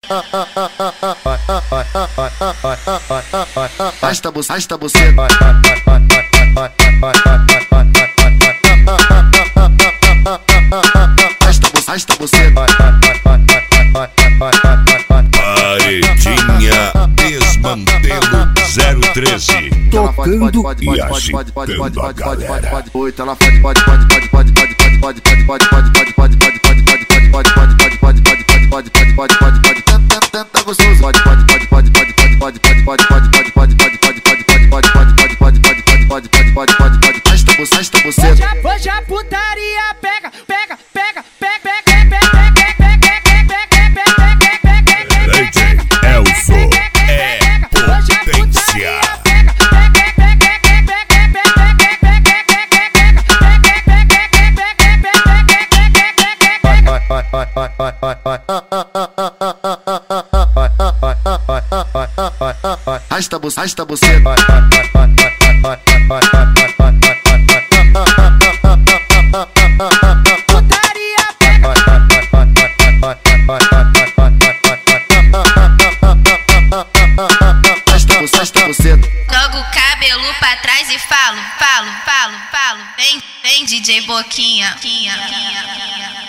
Arrasta você. Arrasta você. Paredinha Desmantelo 013. Tocando e agitando a galera. Oito, ela pode. Tenta gostoso. Arrasta você. Hoje a putaria pega. Elfo é potência. Arrasta você. Arrasta você. Jogo o cabelo pra trás e falo. Vem DJ Boquinha.